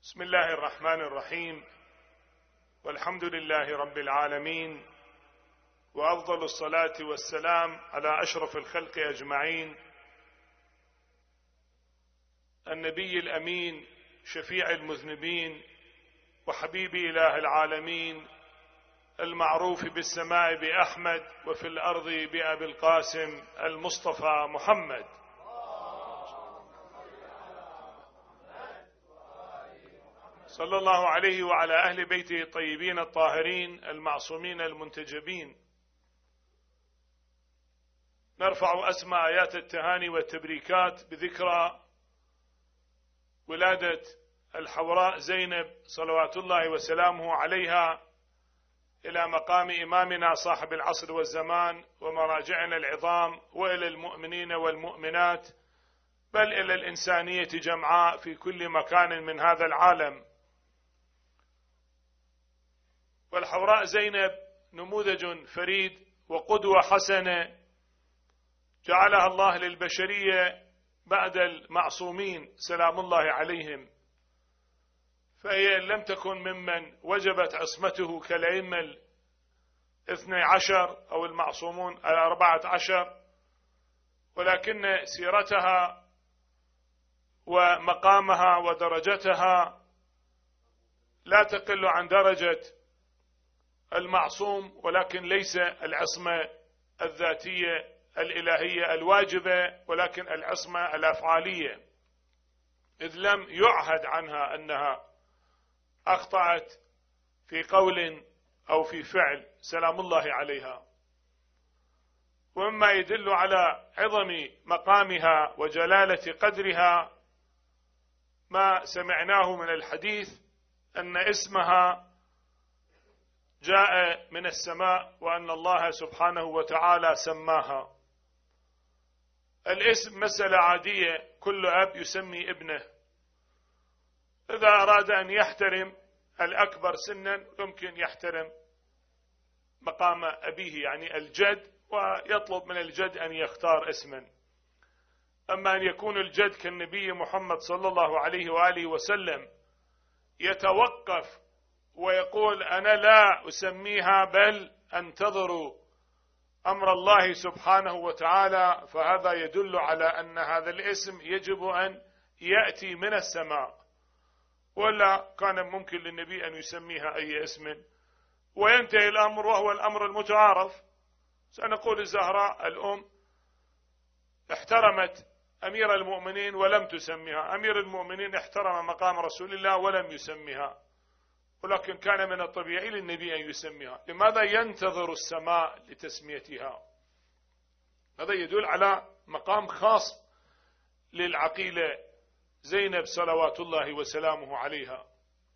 بسم الله الرحمن الرحيم، والحمد لله رب العالمين، وأفضل الصلاة والسلام على أشرف الخلق أجمعين، النبي الأمين شفيع المذنبين وحبيب إله العالمين، المعروف بالسماء بأحمد وفي الأرض بأبي القاسم المصطفى محمد. صلى الله عليه وعلى أهل بيته الطيبين الطاهرين المعصومين المنتجبين. نرفع أسمى آيات التهاني والتبريكات بذكرى ولادة الحوراء زينب صلوات الله وسلامه عليها إلى مقام إمامنا صاحب العصر والزمان ومراجعنا العظام، وإلى المؤمنين والمؤمنات، بل إلى الإنسانية جمعاء في كل مكان من هذا العالم. والحوراء زينب نموذج فريد وقدوة حسنة جعلها الله للبشرية بعد المعصومين سلام الله عليهم، فهي لم تكن ممن وجبت عصمته كالأئمة 12 أو المعصومون 14، ولكن سيرتها ومقامها ودرجتها لا تقل عن درجة المعصوم، ولكن ليس العصمة الذاتية الإلهية الواجبة، ولكن العصمة الأفعالية، إذ لم يعهد عنها أنها أخطأت في قول أو في فعل سلام الله عليها. ومما يدل على عظم مقامها وجلالة قدرها ما سمعناه من الحديث أن اسمها جاء من السماء، وأن الله سبحانه وتعالى سماها. الاسم مسألة عادية، كل أب يسمي ابنه، إذا أراد أن يحترم الأكبر سنا يمكن يحترم مقام أبيه يعني الجد، ويطلب من الجد أن يختار اسما. أما أن يكون الجد كالنبي محمد صلى الله عليه وآله وسلم يتوقف ويقول أنا لا أسميها بل أنتظر أمر الله سبحانه وتعالى، فهذا يدل على أن هذا الاسم يجب أن يأتي من السماء، ولا كان ممكن للنبي أن يسميها أي اسم وينتهي الأمر، وهو الأمر المتعارف. سنقول الزهراء الأم احترمت أمير المؤمنين ولم تسميها، أمير المؤمنين احترم مقام رسول الله ولم يسميها، ولكن كان من الطبيعي للنبي أن يسميها. لماذا ينتظر السماء لتسميتها؟ هذا يدل على مقام خاص للعقيلة زينب صلوات الله وسلامه عليها.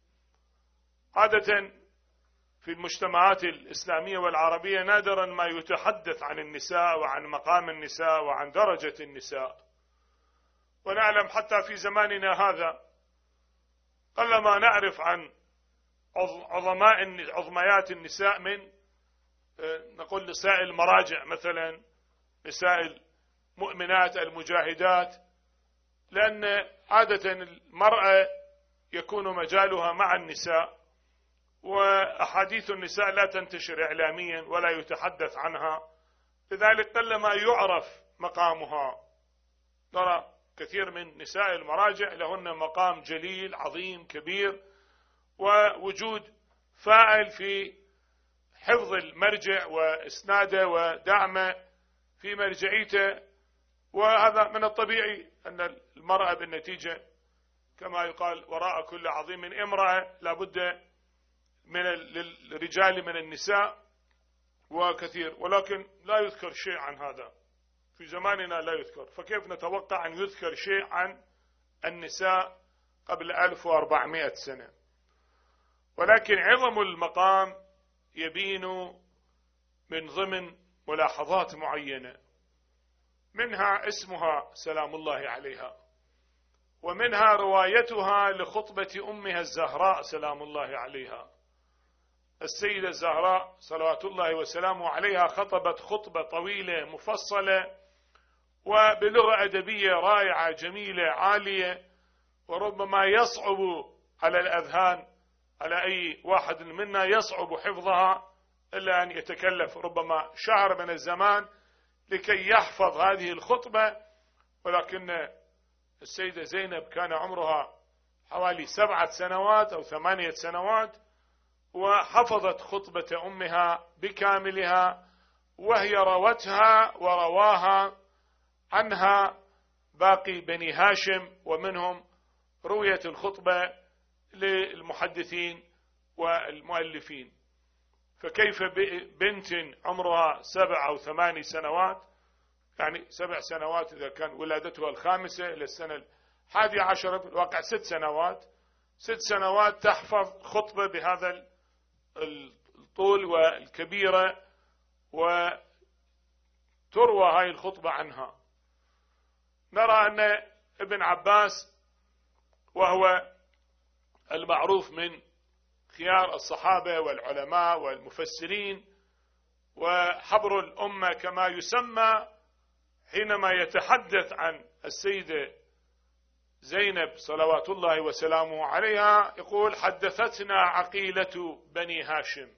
عادة في المجتمعات الإسلامية والعربية نادرا ما يتحدث عن النساء وعن مقام النساء وعن درجة النساء، ونعلم حتى في زماننا هذا قلما نعرف عن عظميات النساء من نقول نساء المراجع مثلا، نساء المؤمنات المجاهدات، لأن عادة المرأة يكون مجالها مع النساء، وأحاديث النساء لا تنتشر إعلاميا ولا يتحدث عنها، لذلك قلما يعرف مقامها. نرى كثير من نساء المراجع لهن مقام جليل عظيم كبير، ووجود فاعل في حفظ المرجع وإسناده ودعمه في مرجعيته، وهذا من الطبيعي أن المرأة بالنتيجة كما يقال وراء كل عظيم امرأة، لابد من الرجال من النساء وكثير، ولكن لا يذكر شيء عن هذا في زماننا، لا يذكر، فكيف نتوقع أن يذكر شيء عن النساء قبل 1400 سنة؟ ولكن عظم المقام يبين من ضمن ملاحظات معينة، منها اسمها سلام الله عليها، ومنها روايتها لخطبة أمها الزهراء سلام الله عليها. السيدة الزهراء صلوات الله وسلامه عليها خطبت خطبة طويلة مفصلة وبلغة أدبية رائعة جميلة عالية، وربما يصعب على الأذهان، على أي واحد منا يصعب حفظها إلا أن يتكلف ربما شهر من الزمان لكي يحفظ هذه الخطبة. ولكن السيدة زينب كان عمرها حوالي 7 سنوات أو 8 سنوات، وحفظت خطبة أمها بكاملها، وهي روتها ورواها عنها باقي بني هاشم، ومنهم روية الخطبة للمحدثين والمؤلفين. فكيف بنت عمرها 7 أو 8 سنوات، يعني 7 سنوات إذا كان ولادتها 5 إلى السنة 11، بالواقع 6 سنوات، 6 سنوات تحفظ خطبة بهذا الطول والكبيرة، وتروى هاي الخطبة عنها. نرى أن ابن عباس، وهو المعروف من خيار الصحابة والعلماء والمفسرين وحبر الأمة كما يسمى، حينما يتحدث عن السيدة زينب صلوات الله وسلامه عليها يقول: حدثتنا عقيلة بني هاشم.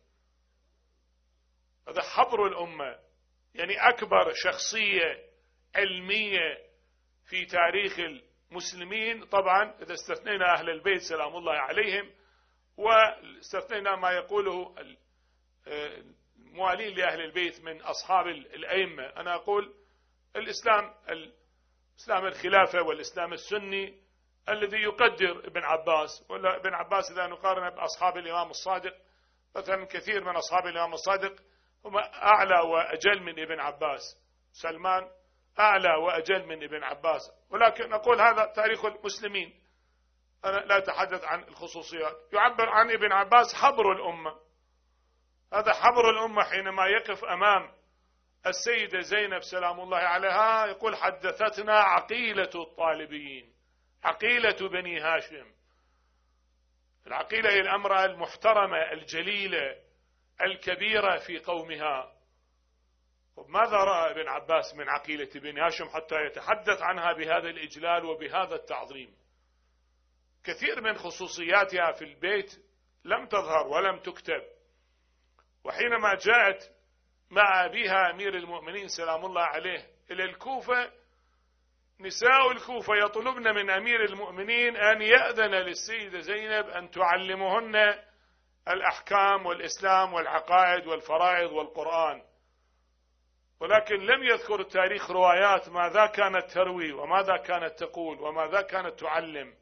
هذا حبر الأمة، يعني أكبر شخصية علمية في تاريخ المسلمين، طبعا إذا استثنينا أهل البيت سلام الله عليهم، واستثنينا ما يقوله الموالين لأهل البيت من أصحاب الأئمة. أنا أقول الإسلام الخلافة والإسلام السني الذي يقدر ابن عباس، ولا ابن عباس إذا نقارن بأصحاب الإمام الصادق، مثلا كثير من أصحاب الإمام الصادق هم أعلى وأجل من ابن عباس، سلمان أعلى وأجل من ابن عباس، ولكن نقول هذا تاريخ المسلمين، أنا لا أتحدث عن الخصوصيات. يعبر عن ابن عباس حبر الأمة. هذا حبر الأمة حينما يقف أمام السيدة زينب سلام الله عليها يقول: حدثتنا عقيلة الطالبيين، عقيلة بني هاشم. العقيلة هي الأمرأة المحترمة الجليلة الكبيرة في قومها. ماذا رأى ابن عباس من عقيلة بني هاشم حتى يتحدث عنها بهذا الإجلال وبهذا التعظيم؟ كثير من خصوصياتها في البيت لم تظهر ولم تكتب. وحينما جاءت مع أبيها أمير المؤمنين سلام الله عليه إلى الكوفة، نساء الكوفة يطلبن من أمير المؤمنين أن يأذن للسيدة زينب أن تعلمهن الأحكام والإسلام والعقائد والفرائض والقرآن، ولكن لم يذكر التاريخ روايات ماذا كانت تروي وماذا كانت تقول وماذا كانت تعلم.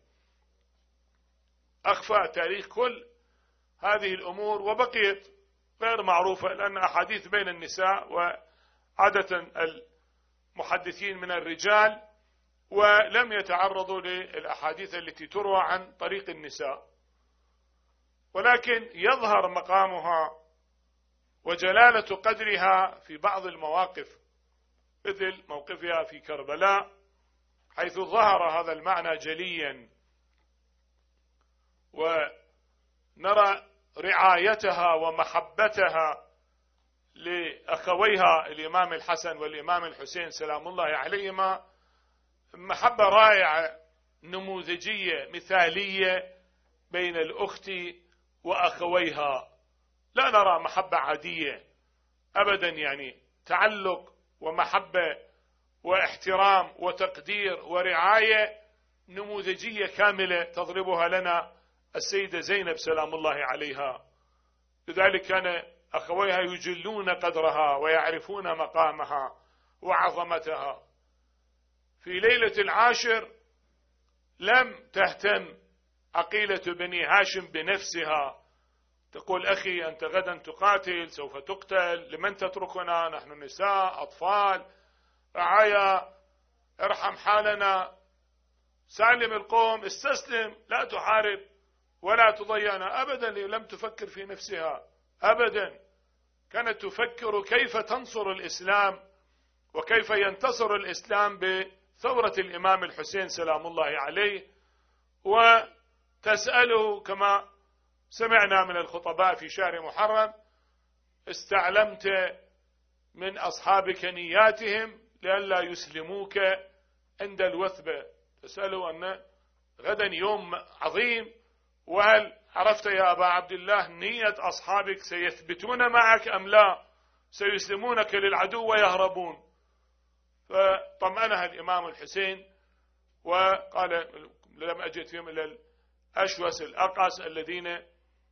أخفى تاريخ كل هذه الأمور وبقيت غير معروفة، لأن أحاديث بين النساء وعادة المحدثين من الرجال، ولم يتعرضوا للأحاديث التي تروى عن طريق النساء. ولكن يظهر مقامها وجلالة قدرها في بعض المواقف، مثل موقفها في كربلاء حيث ظهر هذا المعنى جليا، ونرى رعايتها ومحبتها لأخويها الإمام الحسن والإمام الحسين سلام الله عليهما، محبة رائعة نموذجية مثالية بين الأخت وأخويها. لا نرى محبة عادية أبدا، يعني تعلق ومحبة واحترام وتقدير ورعاية نموذجية كاملة تضربها لنا السيدة زينب سلام الله عليها. لذلك كان أخويها يجلون قدرها ويعرفون مقامها وعظمتها. في ليلة العاشر لم تهتم عقيلة بني هاشم بنفسها، تقول: أخي أنت غدا تقاتل، سوف تقتل، لمن تتركنا؟ نحن نساء أطفال رعايا، ارحم حالنا، سالم القوم، استسلم، لا تحارب ولا تضيعنا. أبدا لم تفكر في نفسها أبدا، كانت تفكر كيف تنصر الإسلام وكيف ينتصر الإسلام بثورة الإمام الحسين سلام الله عليه، وتسأله كما سمعنا من الخطباء في شهر محرم: استعلمت من أصحابك نياتهم لئلا يسلموك عند الوثبة. تسأله أن غدا يوم عظيم وهل عرفت يا أبا عبد الله نية أصحابك سيثبتون معك أم لا، سيسلمونك للعدو ويهربون؟ فطمأنها الإمام الحسين وقال لم أجد فيهم إلا الأشوس الأقص الذين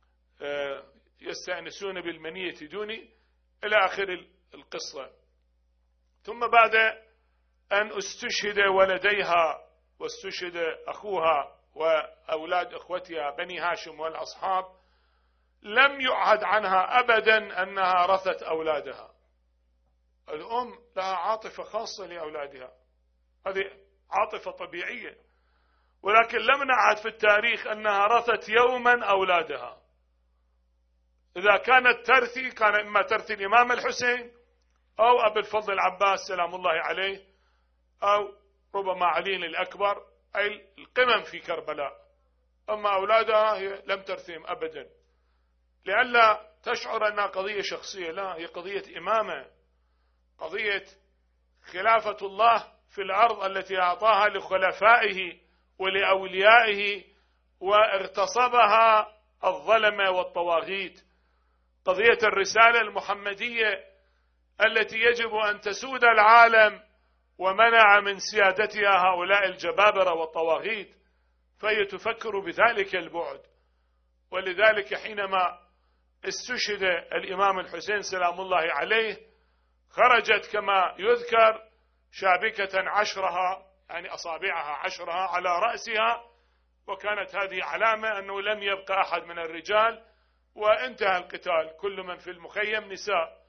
يستأنسون بالمنية دوني، إلى آخر القصة. ثم بعد أن استشهد ولديها واستشهد أخوها وأولاد أخوتها بني هاشم والأصحاب، لم يعهد عنها أبدا أنها رثت أولادها. الأم لها عاطفة خاصة لأولادها، هذه عاطفة طبيعية، ولكن لم نعهد في التاريخ أنها رثت يوما أولادها. إذا كانت ترثي كان إما ترثي الإمام الحسين أو أبي الفضل العباس سلام الله عليه، أو ربما علي الأكبر، أي القمم في كربلاء. أما أولادها هي لم ترثيهم أبدا، لئلا تشعر أنها قضية شخصية، لا، هي قضية إمامة، قضية خلافة الله في الأرض التي أعطاها لخلفائه ولأوليائه واغتصبها الظلمة والطواغيت، قضية الرسالة المحمدية التي يجب أن تسود العالم، ومنع من سيادتها هؤلاء الجبابرة والطواغيت، فهي تفكر بذلك البعد. ولذلك حينما استشهد الإمام الحسين سلام الله عليه خرجت كما يذكر شابكة عشرها، يعني أصابعها عشرها على رأسها، وكانت هذه علامة أنه لم يبقى أحد من الرجال وانتهى القتال، كل من في المخيم نساء.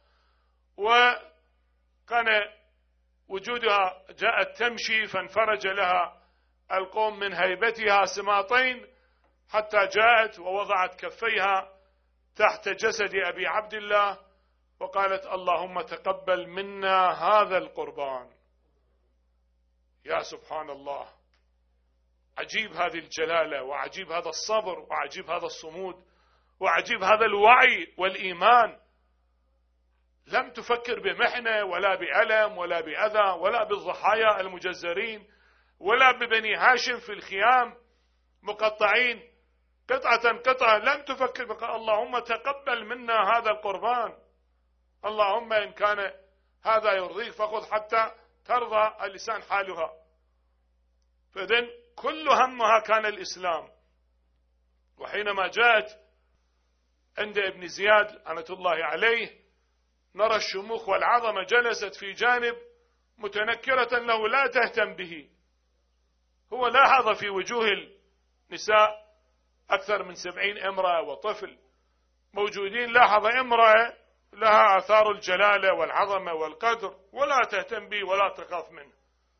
وكان وجودها جاءت تمشي فانفرج لها القوم من هيبتها سماطين، حتى جاءت ووضعت كفيها تحت جسد أبي عبد الله وقالت اللهم تقبل منا هذا القربان. يا سبحان الله، عجيب هذه الجلالة، وعجيب هذا الصبر، وعجيب هذا الصمود، وعجيب هذا الوعي والإيمان. لم تفكر بمحنة ولا بألم ولا بأذى ولا بالضحايا المجزرين ولا ببني هاشم في الخيام مقطعين قطعة قطعة، لم تفكر بقى اللهم تقبل منا هذا القربان، اللهم إن كان هذا يرضيك فخذ حتى ترضى اللسان حالها. فإذن كل همها كان الإسلام. وحينما جاءت عند ابن زياد لعنة الله عليه نرى الشموخ والعظمة، جلست في جانب متنكرة له لا تهتم به. هو لاحظ في وجوه النساء أكثر من 70 امرأة وطفل موجودين، لاحظ امرأة لها آثار الجلالة والعظمة والقدر ولا تهتم به ولا تخاف منه،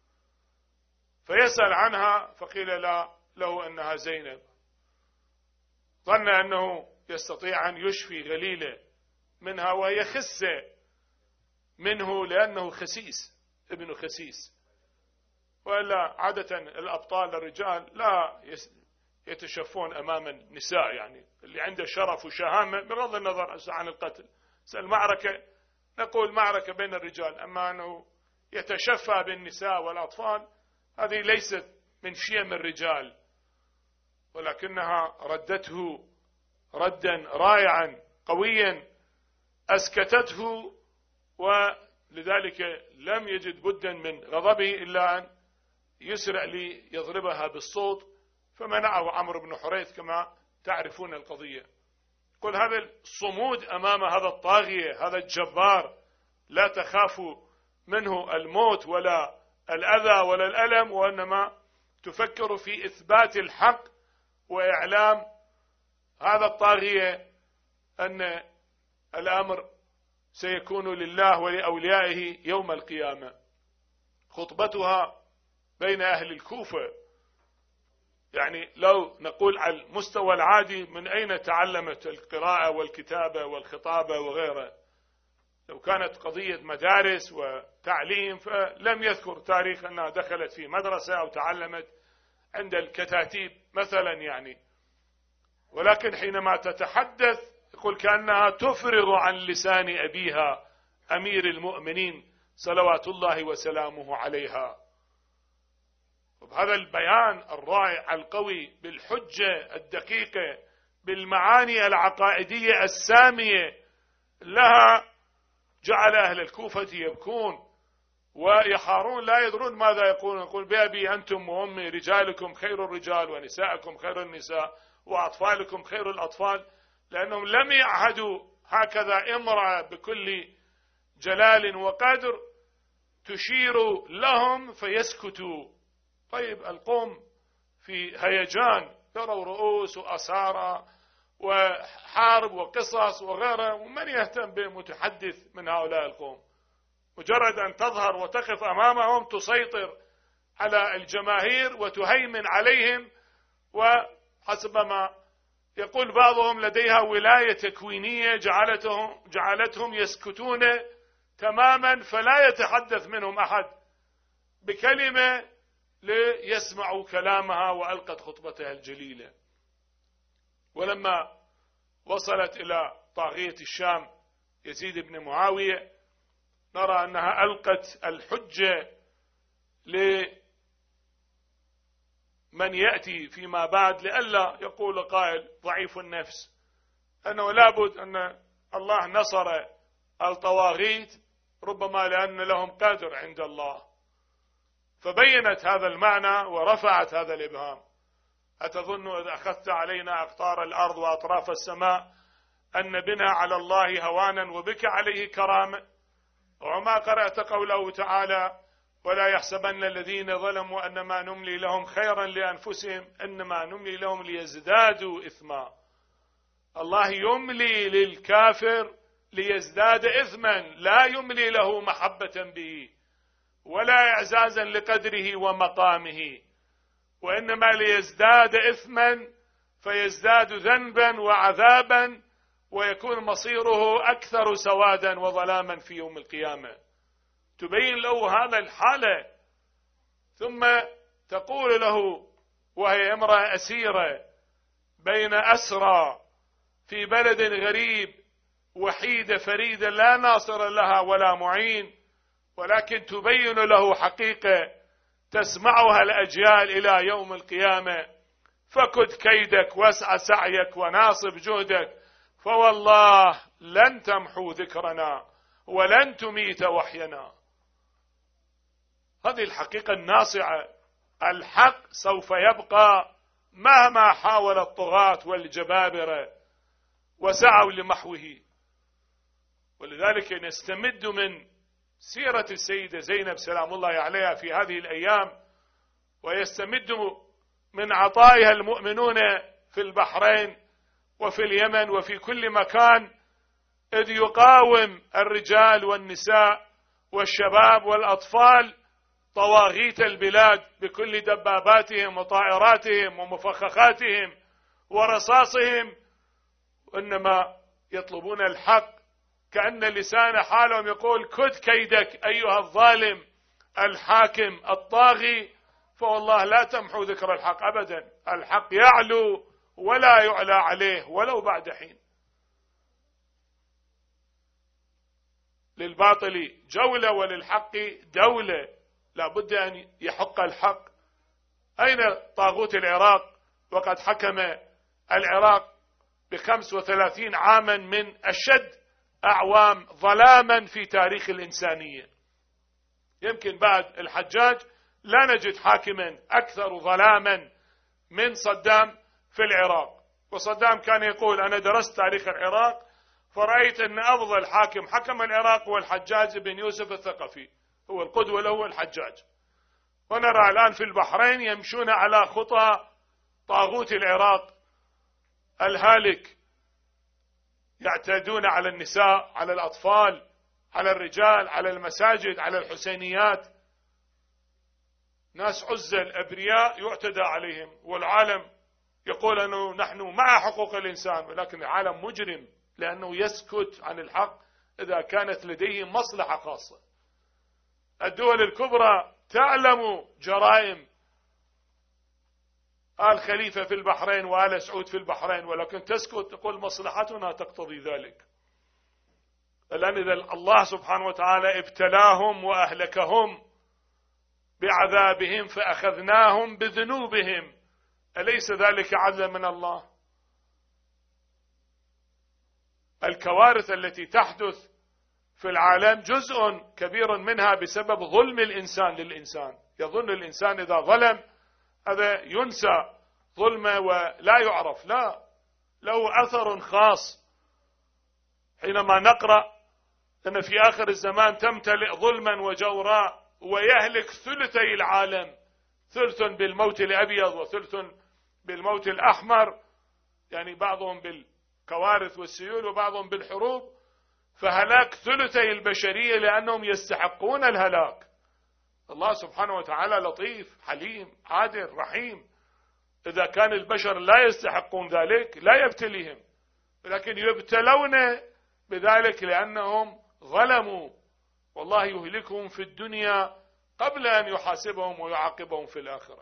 فيسأل عنها فقيل له أنها زينب. ظن أنه يستطيع أن يشفي غليلة منها وهي خسة منه لأنه خسيس، ابن خسيس. وإلا عادة الأبطال الرجال لا يتشفون أمام النساء، يعني اللي عنده شرف وشهامة بغض النظر عن القتل. المعركة نقول معركة بين الرجال، أما أنه يتشفى بالنساء والأطفال هذه ليست من شيم الرجال، ولكنها ردته ردا رائعا قويا أسكتته، ولذلك لم يجد بدا من غضبه إلا أن يسرع ليضربها بالصوت، فمنعه عمرو بن حريث كما تعرفون القضية. قل هذا الصمود أمام هذا الطاغية، هذا الجبار، لا تخاف منه الموت ولا الأذى ولا الألم، وإنما تفكر في إثبات الحق وإعلام هذا الطاغية أن الأمر سيكون لله ولأوليائه يوم القيامة. خطبتها بين أهل الكوفة، يعني لو نقول على المستوى العادي من أين تعلمت القراءة والكتابة والخطابة وغيرها؟ لو كانت قضية مدارس وتعليم فلم يذكر تاريخ أنها دخلت في مدرسة أو تعلمت عند الكتاتيب مثلا يعني، ولكن حينما تتحدث يقول كأنها تفرغ عن لسان أبيها أمير المؤمنين صلوات الله وسلامه عليها. وبهذا البيان الرائع القوي بالحجة الدقيقة بالمعاني العقائدية السامية لها جعل أهل الكوفة يبكون ويحارون لا يدرون ماذا يقولون. يقول بأبي أنتم وأمي رجالكم خير الرجال ونساءكم خير النساء وأطفالكم خير الأطفال، لأنهم لم يعهدوا هكذا امرأة بكل جلال وقدر تشير لهم فيسكتوا. طيب القوم في هيجان، يروا رؤوس وأسارة وحارب وقصص وغيره، ومن يهتم بمتحدث من هؤلاء القوم؟ مجرد أن تظهر وتقف أمامهم تسيطر على الجماهير وتهيمن عليهم، وحسب ما يقول بعضهم لديها ولاية تكوينية جعلتهم يسكتون تماما، فلا يتحدث منهم أحد بكلمة ليسمعوا كلامها وألقت خطبتها الجليلة. ولما وصلت إلى طاغية الشام يزيد بن معاوية نرى أنها ألقت الحجة لمن يأتي فيما بعد، لئلا يقول قائل ضعيف النفس أنه لابد أن الله نصر الطواغيت ربما لأن لهم قدر عند الله، فبينت هذا المعنى ورفعت هذا الإبهام. أتظن إذا أخذت علينا أقطار الأرض وأطراف السماء أن بنا على الله هوانا وبك عليه كرامة؟ وما قرأت قوله تعالى ولا يحسبن الذين ظلموا أنما نملي لهم خيرا لأنفسهم إنما نملي لهم ليزدادوا إثما. الله يملي للكافر ليزداد إثما، لا يملي له محبة به ولا إعزازا لقدره ومقامه، وإنما ليزداد إثما فيزداد ذنبا وعذابا ويكون مصيره أكثر سوادا وظلاما في يوم القيامة. تبين له هذا الحالة، ثم تقول له وهي امرأة أسيرة بين أسرى في بلد غريب وحيدة فريدة لا ناصر لها ولا معين، ولكن تبين له حقيقة تسمعها الأجيال إلى يوم القيامة: فكد كيدك واسع سعيك وناصب جهدك، فوالله لن تمحو ذكرنا ولن تميت وحينا. هذه الحقيقة الناصعة. الحق سوف يبقى مهما حاول الطغاة والجبابرة وسعوا لمحوه. ولذلك نستمد من سيرة السيدة زينب سلام الله عليها في هذه الأيام، ويستمد من عطائها المؤمنون في البحرين وفي اليمن وفي كل مكان، إذ يقاوم الرجال والنساء والشباب والأطفال طواغيت البلاد بكل دباباتهم وطائراتهم ومفخخاتهم ورصاصهم، وإنما يطلبون الحق، كأن لسان حالهم يقول: كد كيدك أيها الظالم الحاكم الطاغي، فوالله لا تمحو ذكر الحق أبدا. الحق يعلو ولا يعلى عليه ولو بعد حين. للباطل جولة وللحق دولة، لا بد أن يحق الحق. أين طاغوت العراق وقد حكم العراق ب35 عاما من أشد أعوام ظلاما في تاريخ الإنسانية؟ يمكن بعد الحجاج لا نجد حاكما أكثر ظلاما من صدام في العراق. وصدام كان يقول: أنا درست تاريخ العراق فرأيت أن أفضل حاكم حكم العراق هو الحجاج بن يوسف الثقفي، هو القدوة له الحجاج. ونرى الآن في البحرين يمشون على خطى طاغوت العراق الهالك، يعتدون على النساء، على الأطفال، على الرجال، على المساجد، على الحسينيات. ناس عزل أبرياء يعتدى عليهم، والعالم يقول أنه نحن مع حقوق الإنسان، ولكن العالم مجرم لأنه يسكت عن الحق إذا كانت لديه مصلحة خاصة. الدول الكبرى تعلم جرائم آل خليفة في البحرين وآل سعود في البحرين، ولكن تسكت، تقول مصلحتنا تقتضي ذلك. الآن إذا الله سبحانه وتعالى ابتلاهم وأهلكهم بعذابهم فأخذناهم بذنوبهم، أليس ذلك عدلا من الله؟ الكوارث التي تحدث في العالم جزء كبير منها بسبب ظلم الإنسان للإنسان. يظن الإنسان إذا ظلم هذا ينسى ظلمه ولا يعرف، لا، له أثر خاص. حينما نقرأ أن في آخر الزمان تمتلئ ظلما وجوراء ويهلك ثلثي العالم، ثلث بالموت الأبيض وثلث بالموت الأحمر، يعني بعضهم بالكوارث والسيول وبعضهم بالحروب، فهلاك ثلثي البشرية لأنهم يستحقون الهلاك. الله سبحانه وتعالى لطيف حليم عادل رحيم، إذا كان البشر لا يستحقون ذلك لا يبتليهم، لكن يبتلون بذلك لأنهم ظلموا، والله يهلكهم في الدنيا قبل أن يحاسبهم ويعاقبهم في الآخرة.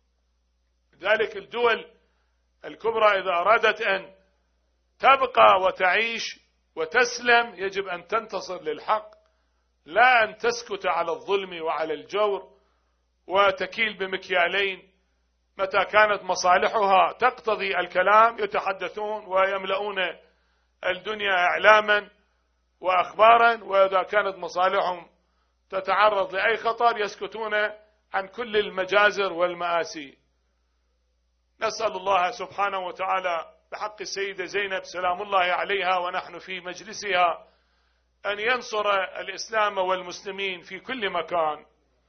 لذلك الدول الكبرى إذا أرادت أن تبقى وتعيش وتسلم يجب أن تنتصر للحق، لا أن تسكت على الظلم وعلى الجور وتكيل بمكيالين. متى كانت مصالحها تقتضي الكلام يتحدثون ويملؤون الدنيا إعلاما وأخبارا، وإذا كانت مصالحهم تتعرض لأي خطر يسكتون عن كل المجازر والمآسي. نسأل الله سبحانه وتعالى بحق السيدة زينب سلام الله عليها ونحن في مجلسها أن ينصر الإسلام والمسلمين في كل مكان.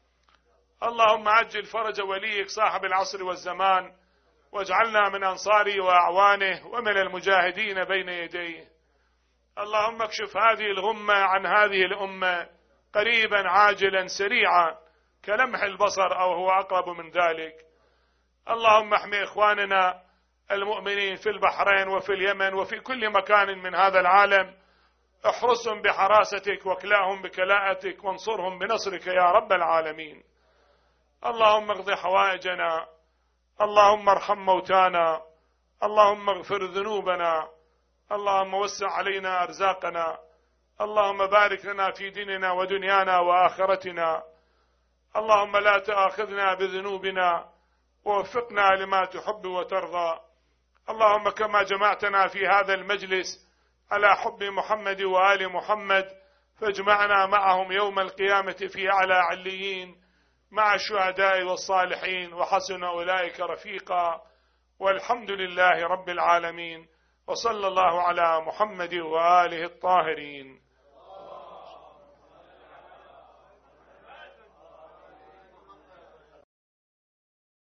اللهم عجل فرج وليك صاحب العصر والزمان، واجعلنا من أنصاره وأعوانه ومن المجاهدين بين يديه. اللهم اكشف هذه الغمة عن هذه الأمة قريبا عاجلا سريعا كلمح البصر أو هو أقرب من ذلك. اللهم احمي إخواننا المؤمنين في البحرين وفي اليمن وفي كل مكان من هذا العالم، احرسهم بحراستك واكلاهم بكلاءتك وانصرهم بنصرك يا رب العالمين. اللهم اقض حوائجنا، اللهم ارحم موتانا، اللهم اغفر ذنوبنا، اللهم وسع علينا أرزاقنا، اللهم بارك لنا في ديننا ودنيانا وآخرتنا. اللهم لا تؤاخذنا بذنوبنا ووفقنا لما تحب وترضى. اللهم كما جمعتنا في هذا المجلس على حب محمد وآل محمد فاجمعنا معهم يوم القيامة في أعلى عليين مع الشهداء والصالحين وحسن أولئك رفيقا، والحمد لله رب العالمين، وصلى الله على محمد وآله الطاهرين.